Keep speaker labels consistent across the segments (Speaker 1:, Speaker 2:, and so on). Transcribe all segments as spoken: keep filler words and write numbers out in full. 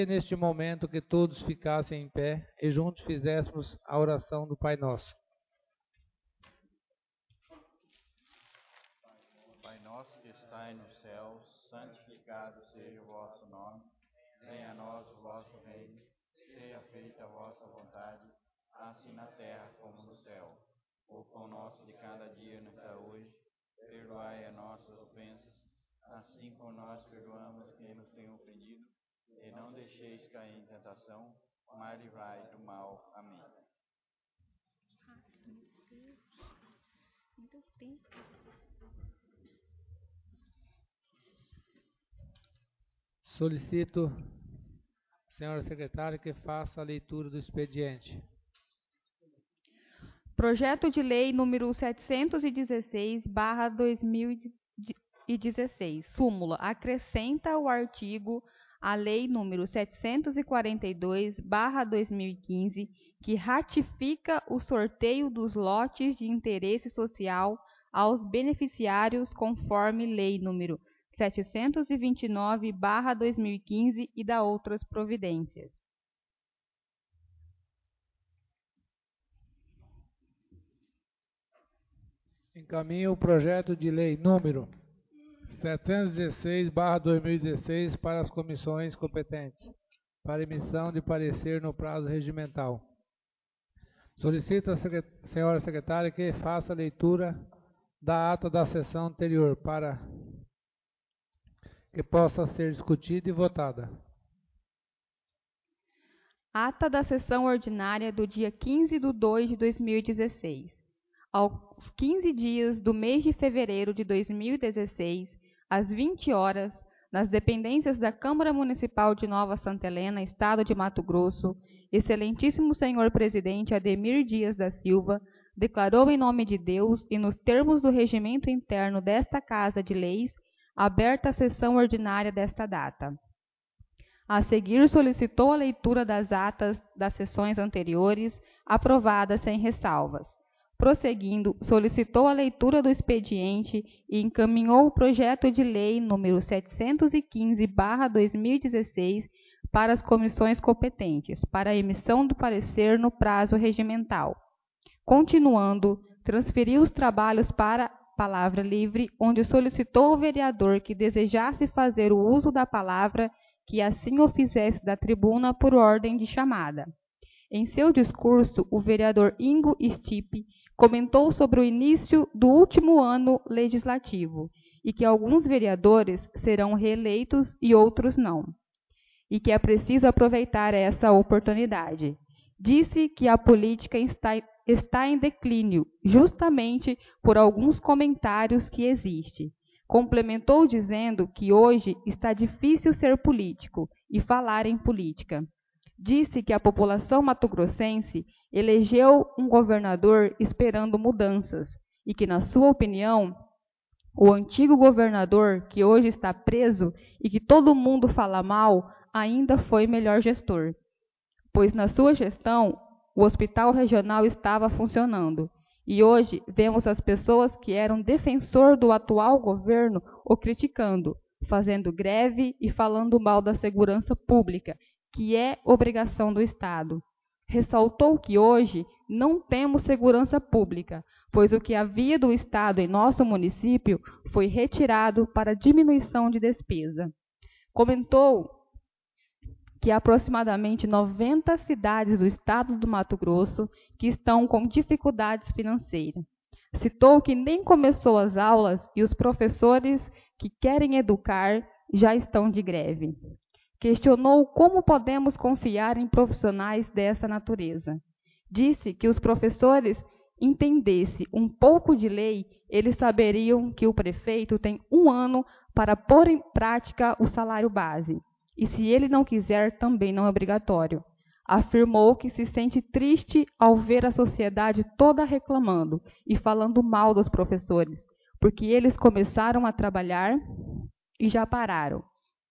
Speaker 1: Neste momento que todos ficassem em pé e juntos fizéssemos a oração do Pai Nosso.
Speaker 2: Pai nosso que estais no céu, santificado seja o vosso nome. Venha a nós o vosso reino. Seja feita a vossa vontade, assim na terra como no céu. O pão nosso de cada dia nos dá hoje. Perdoai as nossas ofensas, assim como nós perdoamos quem nos tem ofendido. E não deixeis cair em tentação, mas livrai do mal. Amém.
Speaker 3: Muito tempo.
Speaker 1: Solicito, senhora secretária, que faça a leitura do expediente.
Speaker 3: Projeto de lei número setecentos e dezesseis barra dois mil e dezesseis. Súmula. Acrescenta o artigo à lei número setecentos e quarenta e dois barra dois mil e quinze, que ratifica o sorteio dos lotes de interesse social aos beneficiários conforme lei número setecentos e vinte e nove barra dois mil e quinze e da outras providências.
Speaker 1: Encaminho o projeto de lei número setecentos e dezesseis barra dois mil e dezesseis para as comissões competentes, para emissão de parecer no prazo regimental. Solicito à senhora secretária que faça a leitura da ata da sessão anterior para que possa ser discutida e votada.
Speaker 3: Ata da sessão ordinária do dia quinze de dois de dois mil e dezesseis. Aos quinze dias do mês de fevereiro de dois mil e dezesseis, às vinte horas, nas dependências da Câmara Municipal de Nova Santa Helena, Estado de Mato Grosso, excelentíssimo senhor presidente Ademir Dias da Silva declarou em nome de Deus e nos termos do regimento interno desta Casa de Leis, aberta a sessão ordinária desta data. A seguir, solicitou a leitura das atas das sessões anteriores, aprovadas sem ressalvas. Prosseguindo, solicitou a leitura do expediente e encaminhou o projeto de lei número setecentos e quinze barra dois mil e dezesseis para as comissões competentes, para a emissão do parecer no prazo regimental. Continuando, transferiu os trabalhos para Palavra Livre, onde solicitou ao vereador que desejasse fazer o uso da palavra que assim o fizesse da tribuna por ordem de chamada. Em seu discurso, o vereador Ingo Stipe comentou sobre o início do último ano legislativo e que alguns vereadores serão reeleitos e outros não, e que é preciso aproveitar essa oportunidade. Disse que a política está, está em declínio, justamente por alguns comentários que existem. Complementou dizendo que hoje está difícil ser político e falar em política. Disse que a população mato-grossense elegeu um governador esperando mudanças e que, na sua opinião, o antigo governador, que hoje está preso e que todo mundo fala mal, ainda foi melhor gestor, pois na sua gestão o hospital regional estava funcionando. E hoje vemos as pessoas que eram defensor do atual governo o criticando, fazendo greve e falando mal da segurança pública, que é obrigação do Estado. Ressaltou que hoje não temos segurança pública, pois o que havia do Estado em nosso município foi retirado para diminuição de despesa. Comentou que há aproximadamente noventa cidades do estado do Mato Grosso que estão com dificuldades financeiras. Citou que nem começou as aulas e os professores que querem educar já estão de greve. Questionou como podemos confiar em profissionais dessa natureza. Disse que os professores entendessem um pouco de lei, eles saberiam que o prefeito tem um ano para pôr em prática o salário base. E se ele não quiser, também não é obrigatório. Afirmou que se sente triste ao ver a sociedade toda reclamando e falando mal dos professores, porque eles começaram a trabalhar e já pararam.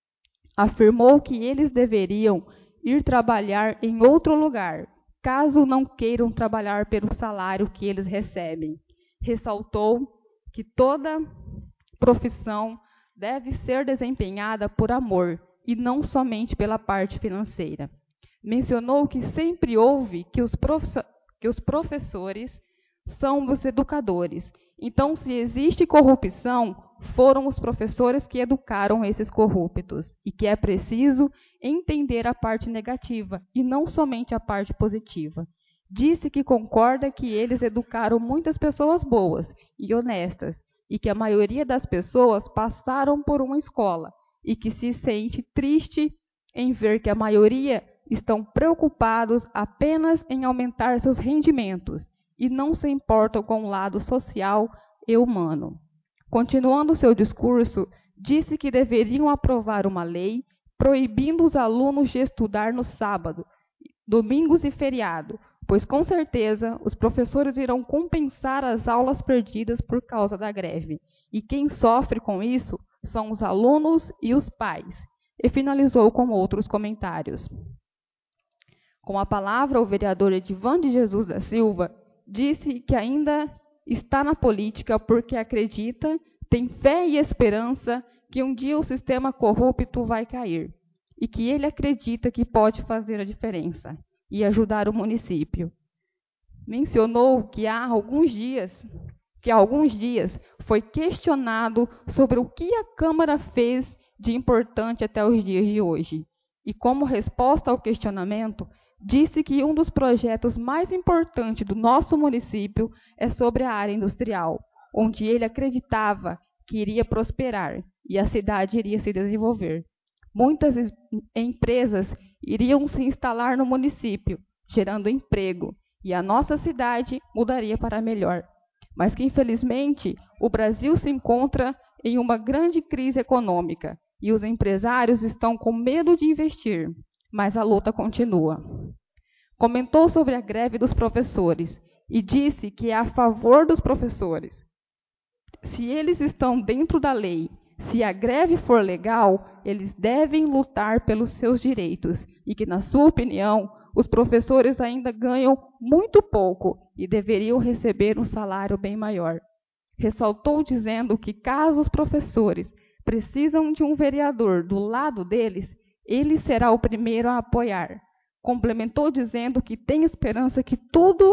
Speaker 3: Afirmou que eles deveriam ir trabalhar em outro lugar, caso não queiram trabalhar pelo salário que eles recebem. Ressaltou que toda profissão deve ser desempenhada por amor e não somente pela parte financeira. Mencionou que sempre houve que os, profe- que os professores são os educadores. Então, se existe corrupção, foram os professores que educaram esses corruptos, e que é preciso entender a parte negativa e não somente a parte positiva. Disse que concorda que eles educaram muitas pessoas boas e honestas, e que a maioria das pessoas passaram por uma escola, e que se sente triste em ver que a maioria estão preocupados apenas em aumentar seus rendimentos, e não se importam com o lado social e humano. Continuando seu discurso, disse que deveriam aprovar uma lei proibindo os alunos de estudar no sábado, domingos e feriado, pois com certeza os professores irão compensar as aulas perdidas por causa da greve. E quem sofre com isso são os alunos e os pais. E finalizou com outros comentários. Com a palavra, o vereador Edivan de Jesus da Silva disse que ainda está na política porque acredita, tem fé e esperança que um dia o sistema corrupto vai cair, e que ele acredita que pode fazer a diferença e ajudar o município. Mencionou que há alguns dias, que há alguns dias foi questionado sobre o que a Câmara fez de importante até os dias de hoje. E como resposta ao questionamento, disse que um dos projetos mais importantes do nosso município é sobre a área industrial, onde ele acreditava que iria prosperar e a cidade iria se desenvolver. Muitas empresas iriam se instalar no município, gerando emprego, e a nossa cidade mudaria para melhor. Mas que, infelizmente, o Brasil se encontra em uma grande crise econômica, e os empresários estão com medo de investir, mas a luta continua. Comentou sobre a greve dos professores e disse que é a favor dos professores. Se eles estão dentro da lei, se a greve for legal, eles devem lutar pelos seus direitos, e que, na sua opinião, os professores ainda ganham muito pouco e deveriam receber um salário bem maior. Ressaltou dizendo que, caso os professores precisam de um vereador do lado deles, ele será o primeiro a apoiar. Complementou dizendo que tem esperança que tudo,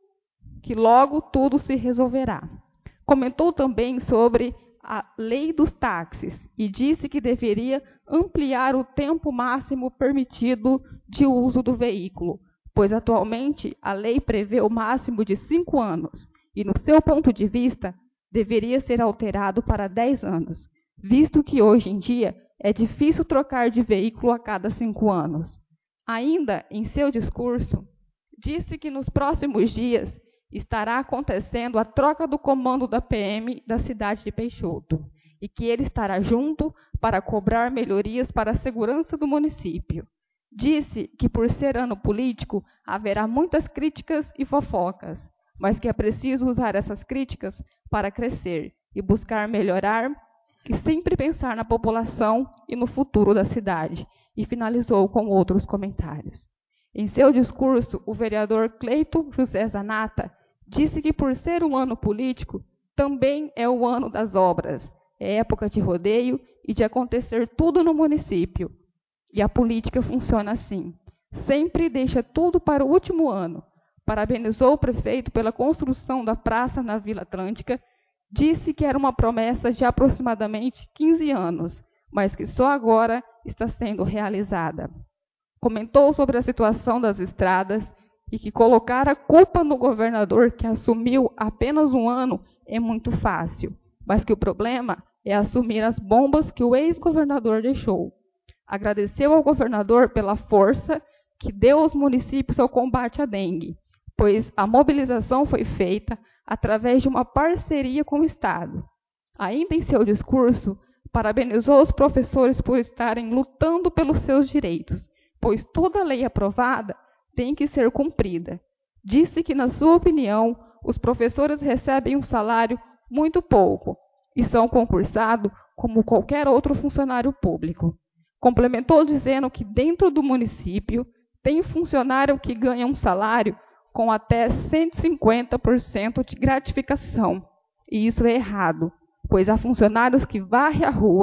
Speaker 3: que logo tudo se resolverá. Comentou também sobre a lei dos táxis e disse que deveria ampliar o tempo máximo permitido de uso do veículo, pois atualmente a lei prevê o máximo de cinco anos e, no seu ponto de vista, deveria ser alterado para dez anos, visto que hoje em dia é difícil trocar de veículo a cada cinco anos. Ainda em seu discurso, disse que nos próximos dias estará acontecendo a troca do comando da P M da cidade de Peixoto e que ele estará junto para cobrar melhorias para a segurança do município. Disse que, por ser ano político, haverá muitas críticas e fofocas, mas que é preciso usar essas críticas para crescer e buscar melhorar e sempre pensar na população e no futuro da cidade. E finalizou com outros comentários. Em seu discurso, o vereador Cleito José Zanata disse que, por ser um ano político, também é o ano das obras, é época de rodeio e de acontecer tudo no município. E a política funciona assim, sempre deixa tudo para o último ano. Parabenizou o prefeito pela construção da praça na Vila Atlântica, disse que era uma promessa de aproximadamente quinze anos, mas que só agora está sendo realizada. Comentou sobre a situação das estradas e que colocar a culpa no governador, que assumiu apenas um ano, é muito fácil, mas que o problema é assumir as bombas que o ex-governador deixou. Agradeceu ao governador pela força que deu aos municípios ao combate à dengue, pois a mobilização foi feita através de uma parceria com o Estado. Ainda em seu discurso, parabenizou os professores por estarem lutando pelos seus direitos, pois toda lei aprovada tem que ser cumprida. Disse que, na sua opinião, os professores recebem um salário muito pouco e são concursados como qualquer outro funcionário público. Complementou dizendo que dentro do município tem funcionário que ganha um salário com até cento e cinquenta por cento de gratificação, e isso é errado, pois há funcionários que varrem a rua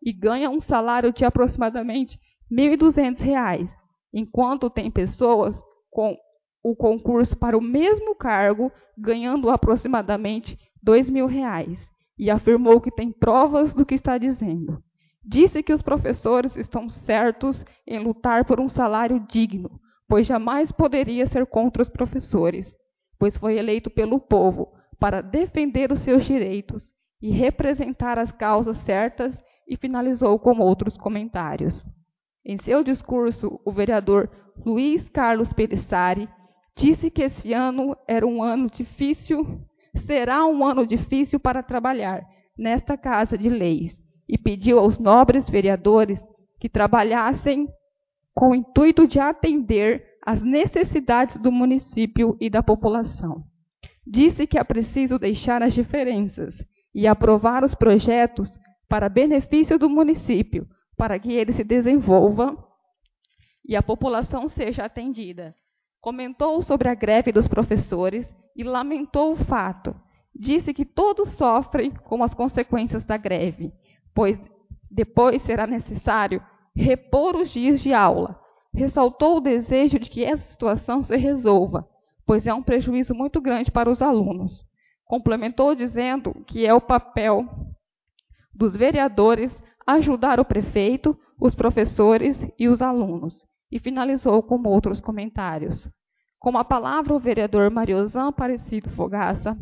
Speaker 3: e ganha um salário de aproximadamente mil e duzentos reais, enquanto tem pessoas com o concurso para o mesmo cargo ganhando aproximadamente dois mil reais, e afirmou que tem provas do que está dizendo. Disse que os professores estão certos em lutar por um salário digno, pois jamais poderia ser contra os professores, pois foi eleito pelo povo para defender os seus direitos e representar as causas certas, e finalizou com outros comentários. Em seu discurso, o vereador Luiz Carlos Pelissari disse que esse ano era um ano difícil, será um ano difícil para trabalhar nesta Casa de Leis, e pediu aos nobres vereadores que trabalhassem com o intuito de atender às necessidades do município e da população. Disse que é preciso deixar as diferenças e aprovar os projetos para benefício do município, para que ele se desenvolva e a população seja atendida. Comentou sobre a greve dos professores e lamentou o fato. Disse que todos sofrem com as consequências da greve, pois depois será necessário repor os dias de aula. Ressaltou o desejo de que essa situação se resolva, pois é um prejuízo muito grande para os alunos. Complementou dizendo que é o papel dos vereadores ajudar o prefeito, os professores e os alunos, e finalizou com outros comentários. Com a palavra, o vereador Mariozan Aparecido Fogaça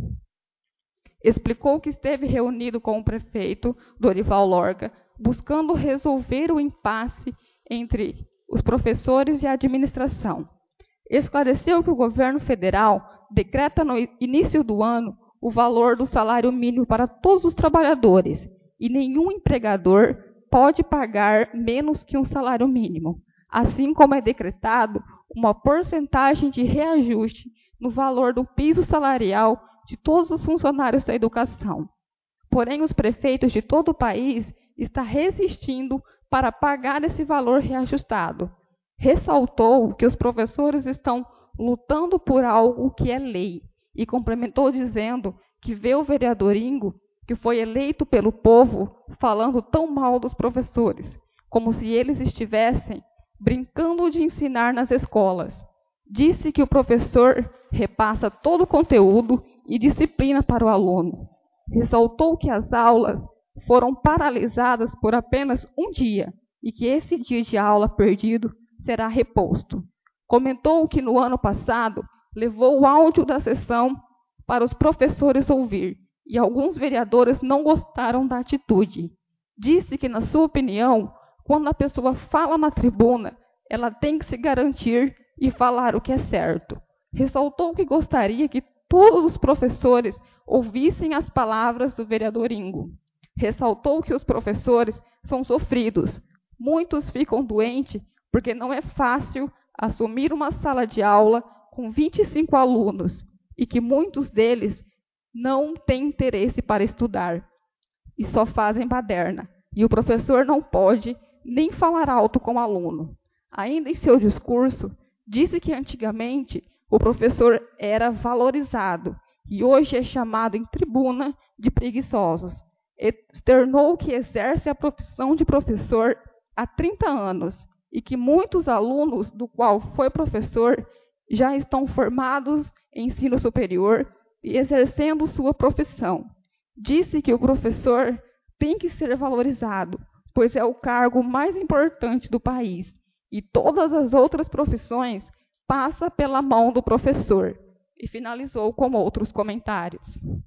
Speaker 3: explicou que esteve reunido com o prefeito Dorival Lorga, buscando resolver o impasse entre os professores e a administração. Esclareceu que o governo federal decreta no início do ano o valor do salário mínimo para todos os trabalhadores, e nenhum empregador pode pagar menos que um salário mínimo, assim como é decretado uma porcentagem de reajuste no valor do piso salarial de todos os funcionários da educação. Porém, os prefeitos de todo o país estão resistindo para pagar esse valor reajustado. Ressaltou que os professores estão lutando por algo que é lei, e complementou dizendo que vê o vereador Ingo, que foi eleito pelo povo, falando tão mal dos professores, como se eles estivessem brincando de ensinar nas escolas. Disse que o professor repassa todo o conteúdo e disciplina para o aluno. Ressaltou que as aulas foram paralisadas por apenas um dia e que esse dia de aula perdido será reposto. Comentou que no ano passado levou o áudio da sessão para os professores ouvir, e alguns vereadores não gostaram da atitude. Disse que, na sua opinião, quando a pessoa fala na tribuna, ela tem que se garantir e falar o que é certo. Ressaltou que gostaria que todos os professores ouvissem as palavras do vereador Ingo. Ressaltou que os professores são sofridos. Muitos ficam doentes porque não é fácil assumir uma sala de aula com vinte e cinco alunos e que muitos deles não têm interesse para estudar e só fazem baderna. E o professor não pode nem falar alto com o aluno. Ainda em seu discurso, disse que antigamente o professor era valorizado e hoje é chamado em tribuna de preguiçosos. Externou que exerce a profissão de professor há trinta anos e que muitos alunos do qual foi professor já estão formados em ensino superior e exercendo sua profissão. Disse que o professor tem que ser valorizado, pois é o cargo mais importante do país, e todas as outras profissões passam pela mão do professor, e finalizou com outros comentários.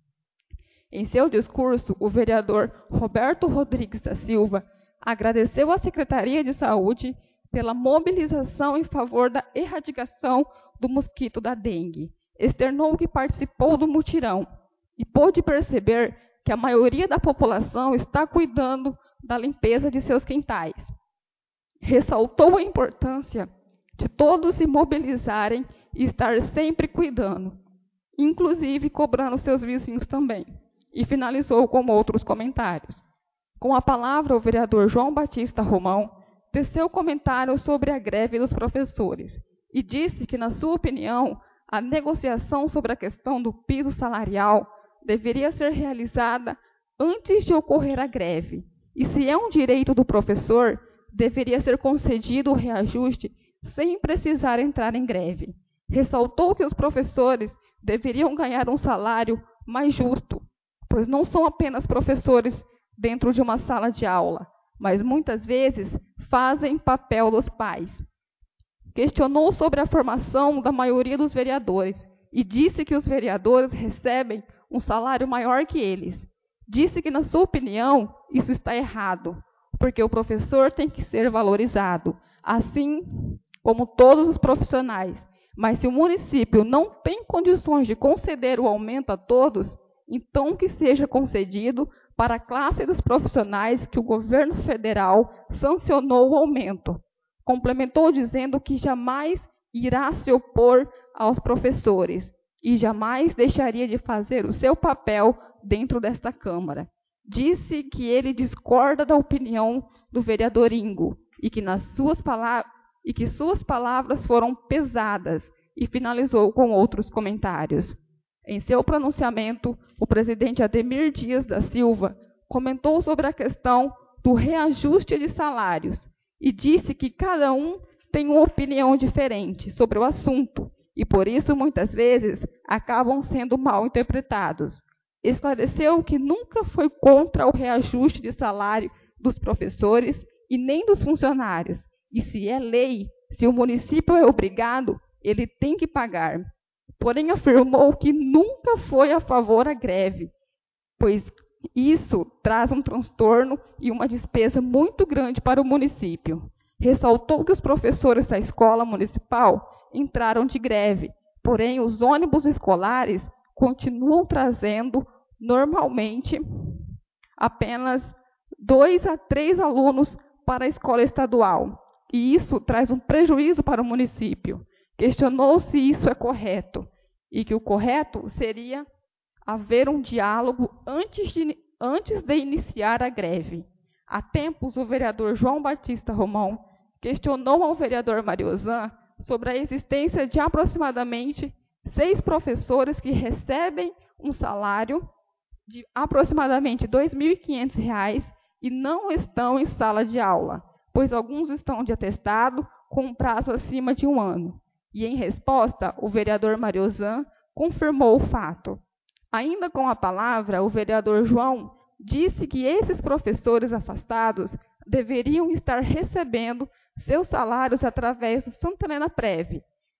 Speaker 3: Em seu discurso, o vereador Roberto Rodrigues da Silva agradeceu à Secretaria de Saúde pela mobilização em favor da erradicação do mosquito da dengue. Externou que participou do mutirão e pôde perceber que a maioria da população está cuidando da limpeza de seus quintais. Ressaltou a importância de todos se mobilizarem e estar sempre cuidando, inclusive cobrando seus vizinhos também, e finalizou com outros comentários. Com a palavra, o vereador João Batista Romão teceu comentários sobre a greve dos professores e disse que, na sua opinião, a negociação sobre a questão do piso salarial deveria ser realizada antes de ocorrer a greve E se é um direito do professor, deveria ser concedido o reajuste sem precisar entrar em greve. Ressaltou que os professores deveriam ganhar um salário mais justo, pois não são apenas professores dentro de uma sala de aula, mas muitas vezes fazem papel dos pais. Questionou sobre a formação da maioria dos vereadores e disse que os vereadores recebem um salário maior que eles. Disse que, na sua opinião, isso está errado, porque o professor tem que ser valorizado, assim como todos os profissionais. Mas se o município não tem condições de conceder o aumento a todos, então que seja concedido para a classe dos profissionais que o governo federal sancionou o aumento. Complementou dizendo que jamais irá se opor aos professores e jamais deixaria de fazer o seu papel dentro desta Câmara. Disse que ele discorda da opinião do vereador Ingo e que, nas suas palavras, e que suas palavras foram pesadas, e finalizou com outros comentários. Em seu pronunciamento, o presidente Ademir Dias da Silva comentou sobre a questão do reajuste de salários e disse que cada um tem uma opinião diferente sobre o assunto e, por isso, muitas vezes, acabam sendo mal interpretados. Esclareceu que nunca foi contra o reajuste de salário dos professores e nem dos funcionários. E se é lei, se o município é obrigado, ele tem que pagar. Porém, afirmou que nunca foi a favor da greve, pois isso traz um transtorno e uma despesa muito grande para o município. Ressaltou que os professores da escola municipal entraram de greve, porém os ônibus escolares continuam trazendo normalmente apenas dois a três alunos para a escola estadual, e isso traz um prejuízo para o município. Questionou se isso é correto, e que o correto seria haver um diálogo antes de, antes de iniciar a greve. Há tempos, o vereador João Batista Romão questionou ao vereador Mariozan sobre a existência de aproximadamente seis professores que recebem um salário de aproximadamente dois mil e quinhentos reais e não estão em sala de aula, pois alguns estão de atestado com um prazo acima de um ano. E, em resposta, o vereador Mariozan confirmou o fato. Ainda com a palavra, o vereador João disse que esses professores afastados deveriam estar recebendo seus salários através do Santa Helena Prev,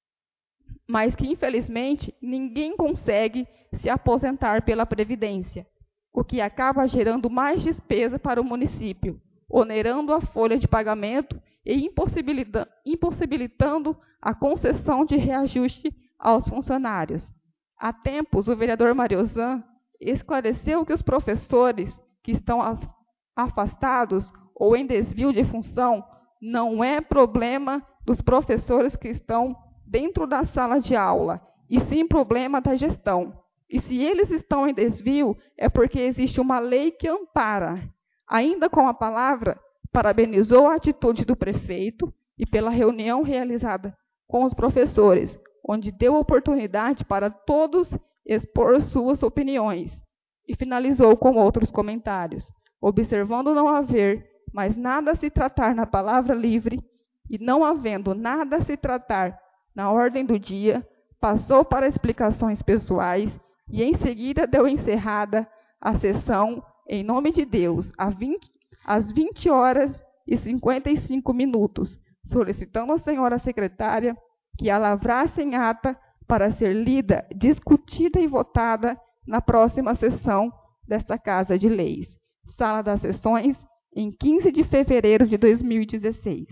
Speaker 3: mas que, infelizmente, ninguém consegue se aposentar pela Previdência, o que acaba gerando mais despesa para o município, onerando a folha de pagamento e impossibilita- impossibilitando a concessão de reajuste aos funcionários. Há tempos, o vereador Mariozan esclareceu que os professores que estão afastados ou em desvio de função não é problema dos professores que estão dentro da sala de aula, e sim problema da gestão. E se eles estão em desvio, é porque existe uma lei que ampara. Ainda com a palavra, parabenizou a atitude do prefeito e pela reunião realizada com os professores, onde deu oportunidade para todos expor suas opiniões, e finalizou com outros comentários, observando não haver mais nada a se tratar na palavra livre e não havendo nada a se tratar na ordem do dia, passou para explicações pessoais e em seguida deu encerrada a sessão em nome de Deus, às vinte horas e cinquenta e cinco minutos, solicitando à senhora secretária que a lavrasse em ata para ser lida, discutida e votada na próxima sessão desta Casa de Leis. Sala das Sessões, em quinze de fevereiro de dois mil e dezesseis.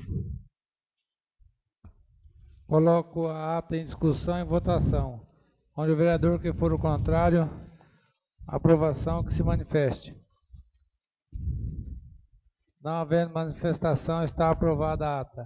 Speaker 1: Coloco a ata em discussão e votação. Onde o vereador que for o contrário, aprovação que se manifeste. Não havendo manifestação, está aprovada a ata.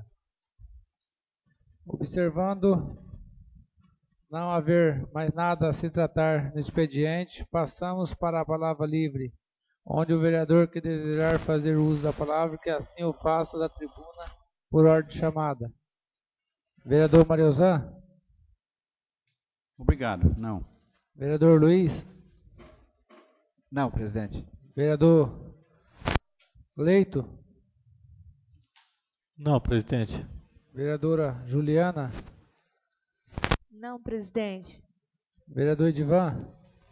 Speaker 1: Observando não haver mais nada a se tratar no expediente, passamos para a palavra livre, onde o vereador que desejar fazer uso da palavra, que assim o faça da tribuna por ordem de chamada. Vereador Mariozan?
Speaker 2: Obrigado. Não.
Speaker 1: Vereador Luiz?
Speaker 2: Não, presidente.
Speaker 1: Vereador Leito.
Speaker 4: Não, presidente.
Speaker 1: Vereadora Juliana.
Speaker 5: Não, presidente.
Speaker 1: Vereador Edivan.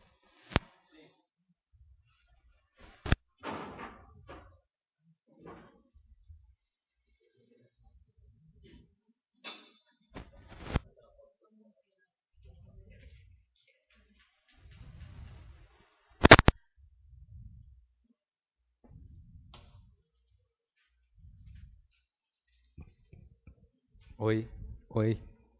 Speaker 6: Oi, oi.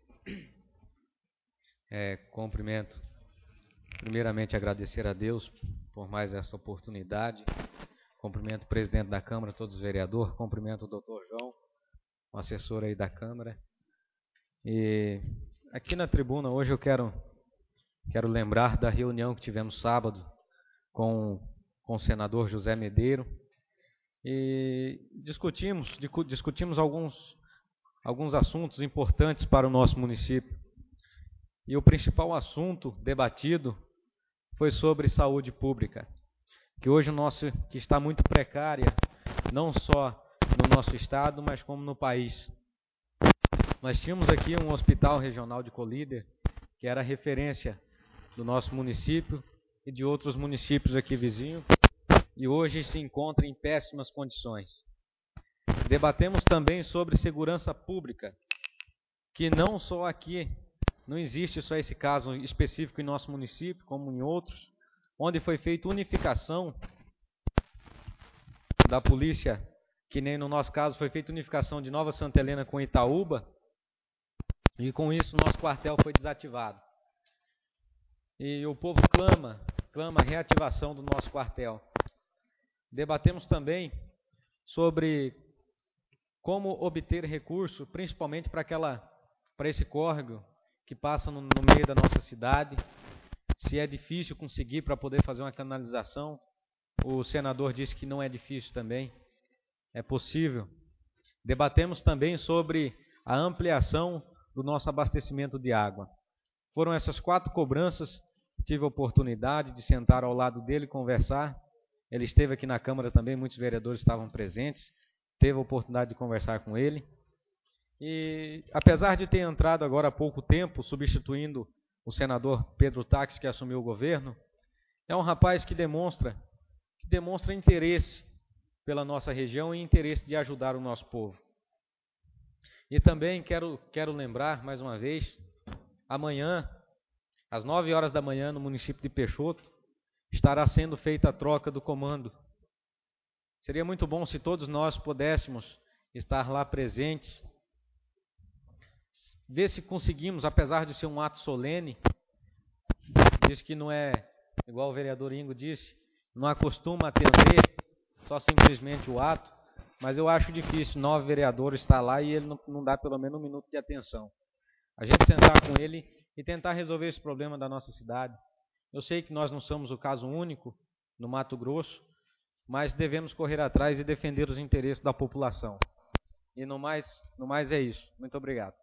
Speaker 6: É, cumprimento. Primeiramente, agradecer a Deus por mais essa oportunidade. Cumprimento o presidente da Câmara, todos os vereadores. Cumprimento o doutor João, o assessor aí da Câmara. E aqui na tribuna hoje eu quero, quero lembrar da reunião que tivemos sábado com, com o senador José Medeiro. E discutimos, discutimos alguns, alguns assuntos importantes para o nosso município. E o principal assunto debatido foi sobre saúde pública, que hoje o nosso, que está muito precária, não só no nosso estado, mas como no país. Nós tínhamos aqui um hospital regional de Colíder, que era referência do nosso município e de outros municípios aqui vizinhos, e hoje se encontra em péssimas condições. Debatemos também sobre segurança pública, que não só aqui, não existe só esse caso específico em nosso município, como em outros, onde foi feita unificação da polícia, que nem no nosso caso foi feita unificação de Nova Santa Helena com Itaúba, e com isso nosso quartel foi desativado. E o povo clama, clama a reativação do nosso quartel. Debatemos também sobre como obter recurso, principalmente para aquela, para esse córrego que passa no, no meio da nossa cidade, se é difícil conseguir para poder fazer uma canalização. O senador disse que não é difícil também, é possível. Debatemos também sobre a ampliação do nosso abastecimento de água. Foram essas quatro cobranças que tive a oportunidade de sentar ao lado dele e conversar. Ele esteve aqui na Câmara também, muitos vereadores estavam presentes, teve a oportunidade de conversar com ele. E apesar de ter entrado agora há pouco tempo, substituindo o senador Pedro Táxi, que assumiu o governo, é um rapaz que demonstra, que demonstra interesse pela nossa região e interesse de ajudar o nosso povo. E também quero, quero lembrar, mais uma vez, amanhã, às nove horas da manhã, no município de Peixoto, estará sendo feita a troca do comando. Seria muito bom se todos nós pudéssemos estar lá presentes, ver se conseguimos, apesar de ser um ato solene, diz que não é, igual o vereador Ingo disse, não acostuma atender só simplesmente o ato, mas eu acho difícil nove vereadores estar lá e ele não, não dá pelo menos um minuto de atenção. A gente sentar com ele e tentar resolver esse problema da nossa cidade. Eu sei que nós não somos o caso único no Mato Grosso, mas devemos correr atrás e defender os interesses da população. E no mais, no mais é isso. Muito obrigado.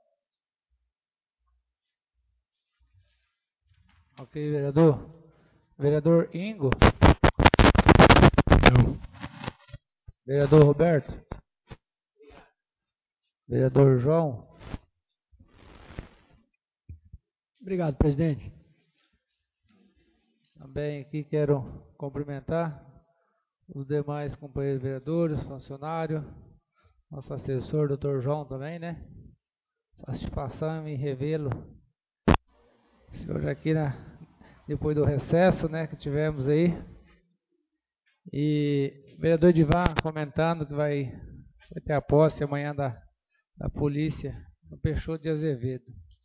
Speaker 1: Ok, vereador. Vereador Ingo.
Speaker 4: Não.
Speaker 1: Vereador Roberto. Vereador João.
Speaker 7: Obrigado, presidente.
Speaker 1: Também aqui quero cumprimentar os demais companheiros vereadores, funcionários, nosso assessor, doutor João também, né? Satisfação em revê-lo. Hoje aqui, na, depois do recesso, né, que tivemos aí. E o vereador Edivan comentando que vai, vai ter a posse amanhã da, da polícia no Peixoto de Azevedo.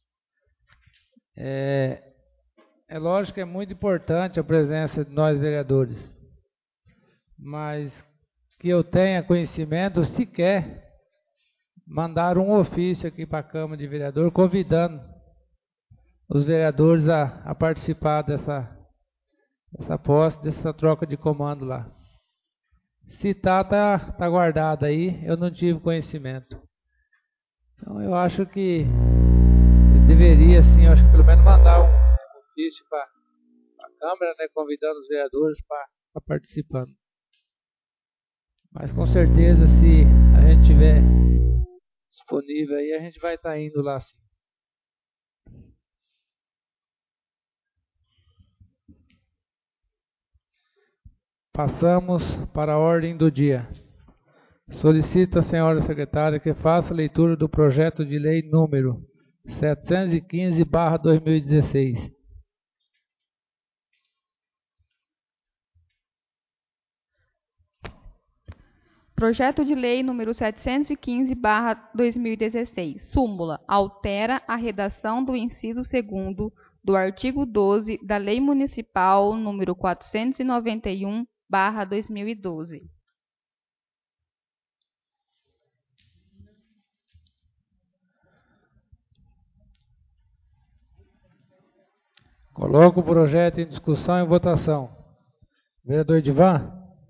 Speaker 1: É, é lógico que é muito importante a presença de nós vereadores, mas que eu tenha conhecimento, sequer mandar um ofício aqui para a Câmara de Vereadores convidando os vereadores a, a participar dessa, dessa posse, dessa troca de comando lá. Se tá, tá, tá guardado aí, eu não tive conhecimento. Então eu acho que eu deveria, sim, eu acho que pelo menos mandar um ofício para a Câmara, né, convidando os vereadores para estar participando. Mas com certeza, se a gente tiver disponível aí, a gente vai estar indo lá sim. Passamos para a ordem do dia. Solicito a senhora secretária que faça a leitura do projeto de lei número setecentos e quinze barra dois mil e dezesseis.
Speaker 3: Projeto de lei número setecentos e quinze barra dois mil e dezesseis. Súmula. Altera a redação do inciso segundo do artigo doze da Lei Municipal número quatrocentos e noventa e um barra dois mil e doze.
Speaker 1: Coloco o projeto em discussão e votação. Vereador Edivan?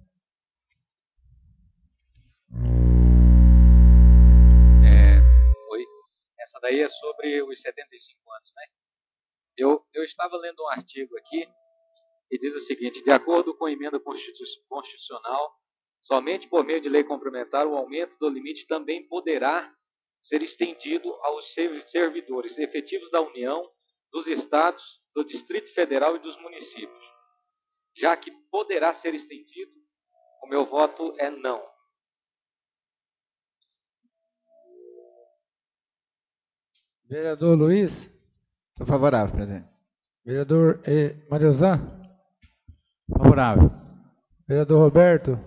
Speaker 6: É, oi. Essa daí é sobre os setenta e cinco anos, né? Eu, eu estava lendo um artigo aqui e diz o seguinte: de acordo com a emenda constitucional, somente por meio de lei complementar o aumento do limite também poderá ser estendido aos servidores efetivos da União, dos Estados, do Distrito Federal e dos municípios. Já que poderá ser estendido, o meu voto é não.
Speaker 1: Vereador Luiz?
Speaker 2: Sou favorável, presidente.
Speaker 1: Vereador eh, Mariozan?
Speaker 2: Favorável.
Speaker 1: Vereador Roberto?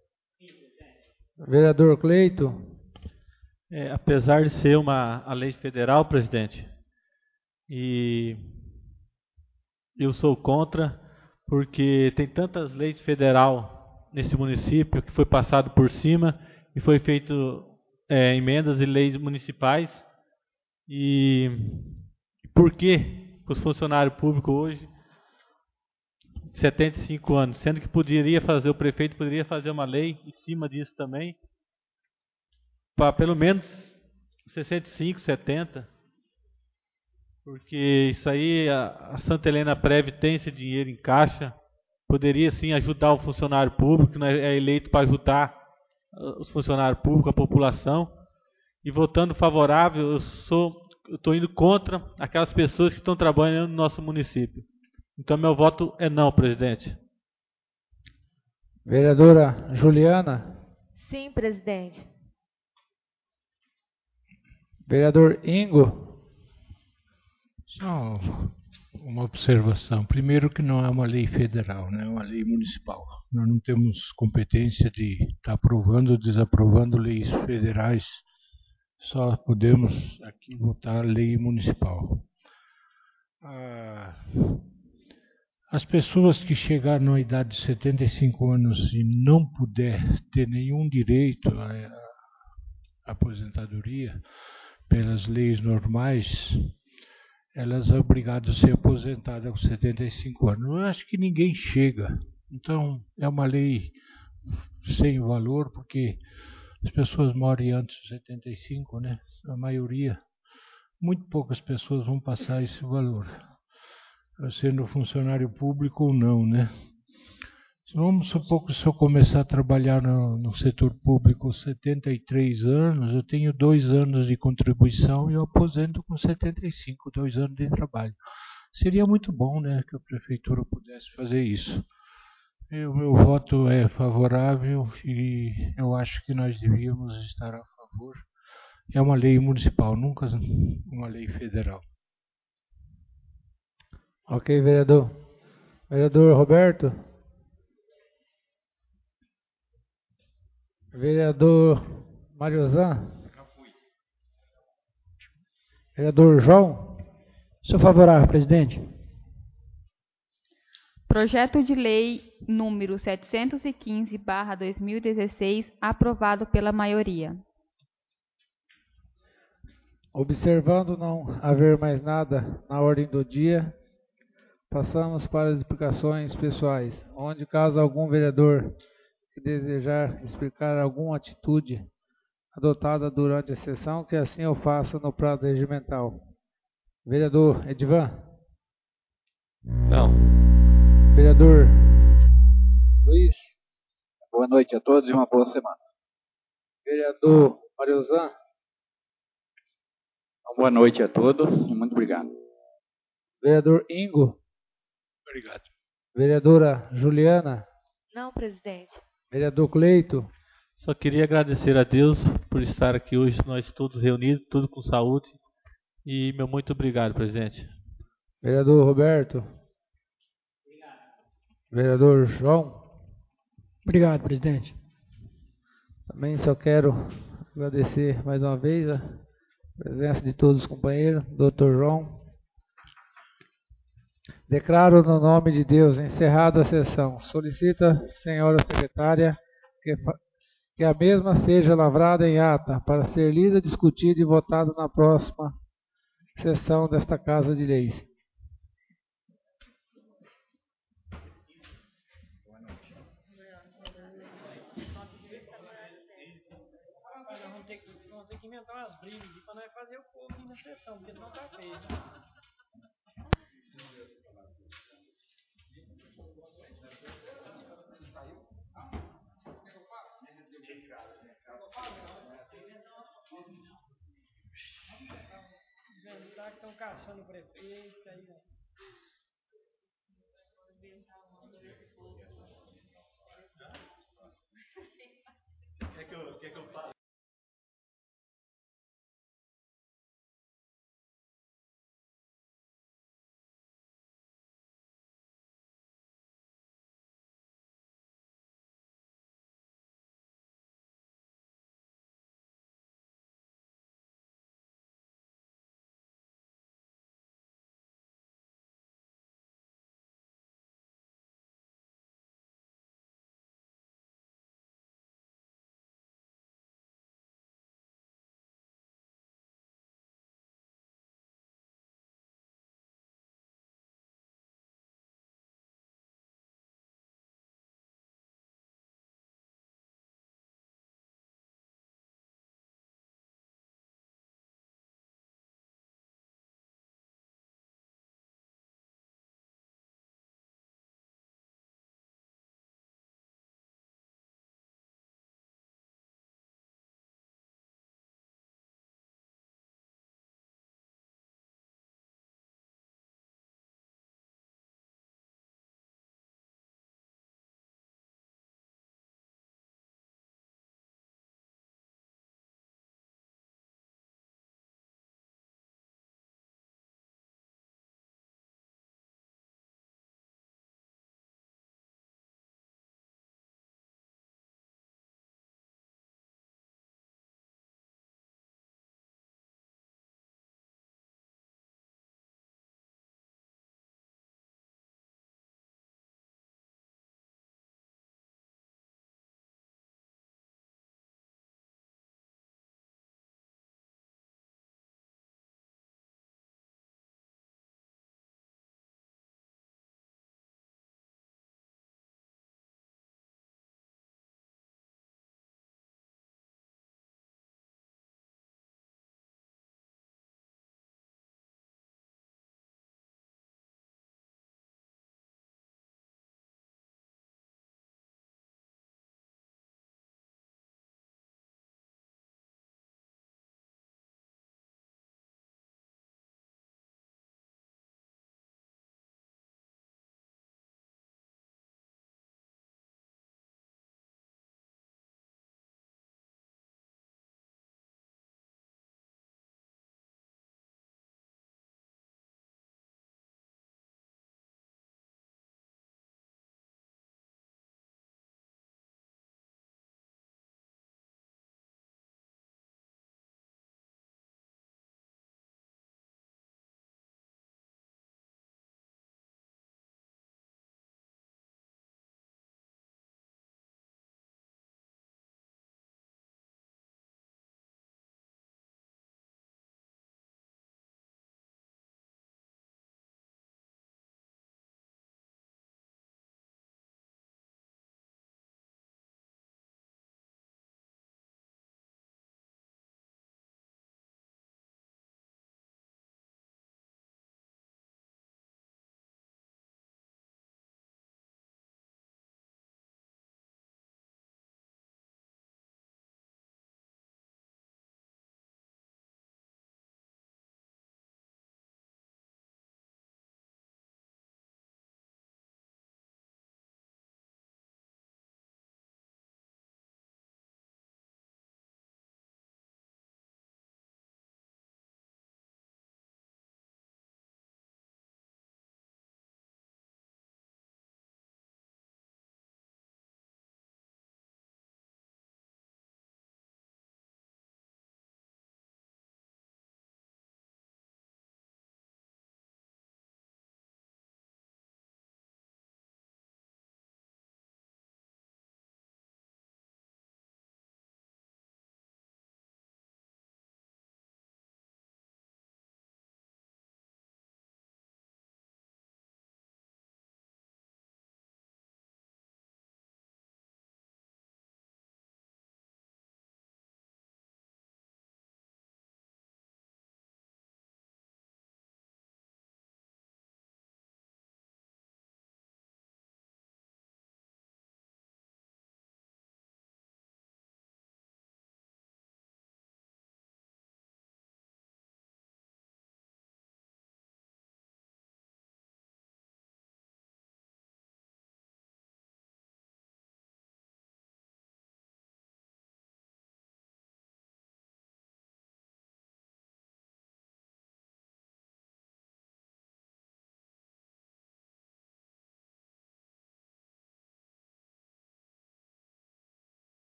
Speaker 1: Vereador Cleito?
Speaker 4: É, apesar de ser uma a lei federal, presidente, e eu sou contra, porque tem tantas leis federal nesse município que foi passado por cima e foi feito é, emendas e leis municipais. E por que os funcionários públicos hoje, setenta e cinco anos, sendo que poderia fazer, o prefeito poderia fazer uma lei em cima disso também, para pelo menos sessenta e cinco, setenta, porque isso aí, a, a Santa Helena Prev tem esse dinheiro em caixa, poderia sim ajudar o funcionário público, que não é eleito para ajudar os funcionários públicos, a população. E votando favorável, eu sou, eu estou indo contra aquelas pessoas que estão trabalhando no nosso município. Então meu voto é não, presidente.
Speaker 1: Vereadora Juliana?
Speaker 5: Sim, presidente.
Speaker 1: Vereador Ingo?
Speaker 8: Só uma observação. Primeiro que não é uma lei federal, né? É uma lei municipal. Nós não temos competência de estar aprovando ou desaprovando leis federais. Só podemos aqui votar lei municipal. Ah, as pessoas que chegaram na idade de setenta e cinco anos e não puder ter nenhum direito à aposentadoria pelas leis normais, elas são obrigadas a ser aposentadas com setenta e cinco anos. Eu acho que ninguém chega. Então, é uma lei sem valor, porque as pessoas morrem antes dos setenta e cinco, né? A maioria, muito poucas pessoas vão passar esse valor, sendo funcionário público ou não, né? Vamos supor que se eu começar a trabalhar no, no setor público com setenta e três anos, eu tenho dois anos de contribuição e eu aposento com setenta e cinco, dois anos de trabalho. Seria muito bom, né, que a prefeitura pudesse fazer isso. O meu voto é favorável e eu acho que nós devíamos estar a favor. É uma lei municipal, nunca uma lei federal.
Speaker 1: Ok, vereador. Vereador Roberto? Vereador Mariozan? Vereador João?
Speaker 7: Sou favorável, presidente.
Speaker 3: Projeto de lei número setecentos e quinze barra dois mil e dezesseis, aprovado pela maioria.
Speaker 1: Observando não haver mais nada na ordem do dia, passamos para as explicações pessoais, onde caso algum vereador que desejar explicar alguma atitude adotada durante a sessão, que assim eu faça no prazo regimental. Vereador Edivan?
Speaker 6: Não.
Speaker 1: Vereador Luiz?
Speaker 2: Vou
Speaker 9: Boa noite a todos e uma boa semana.
Speaker 1: Vereador Mariozan.
Speaker 9: Boa noite a todos e muito obrigado.
Speaker 1: Vereador Ingo.
Speaker 8: Obrigado.
Speaker 1: Vereadora Juliana.
Speaker 5: Não, presidente.
Speaker 1: Vereador Cleito.
Speaker 4: Só queria agradecer a Deus por estar aqui hoje, nós todos reunidos, tudo com saúde. E meu muito obrigado, presidente.
Speaker 1: Vereador Roberto. Obrigado. Vereador João.
Speaker 7: Obrigado, presidente.
Speaker 1: Também só quero agradecer mais uma vez a presença de todos os companheiros, doutor João. Declaro no nome de Deus encerrada a sessão. Solicita, senhora secretária, que, que a mesma seja lavrada em ata para ser lida, discutida e votada na próxima sessão desta Casa de Leis.
Speaker 7: Vamos ter que, vamos ter que inventar umas brigas aqui para nós fazer o povo vir na sessão, porque não tá feio. Inventar que estão caçando o prefeito, aí, ó. Quer que eu, quer que eu fale?